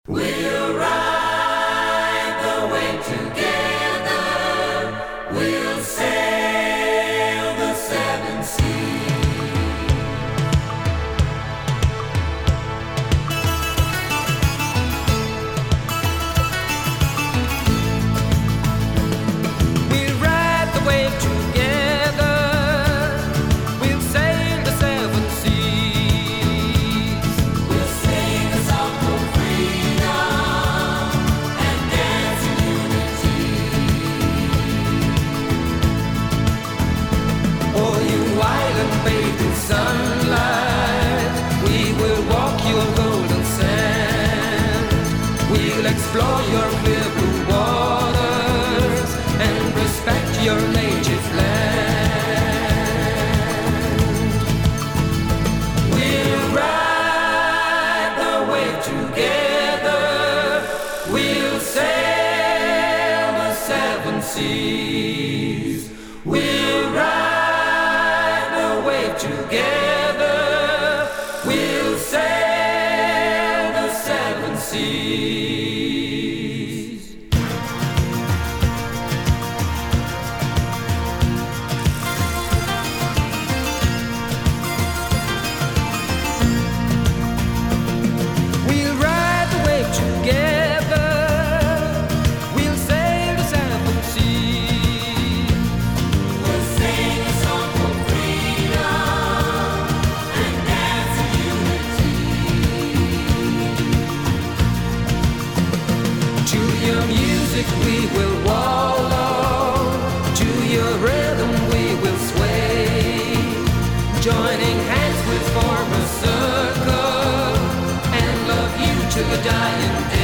We'll ride the wave together. We'll sail the seven seas. We'll ride the wave together. We'll sail the seven seas. We'll sing a song for freedom and dance in unity. Oh, you island bathed in sunlight, we will walk your golden sand. We'll explore your clear blue waters and respect your native land. We'll ride the wave together. We'll sail the seven seas. We'll ride the wave together. We'll sail the seven seas. We'll ride the wave together. We'll sail the seven seas. We'll sing a song for freedom and dance in unity. To your music we will wallow, to your rhythm we will sway. Joining hands we'll form a circle and love you to the dying day.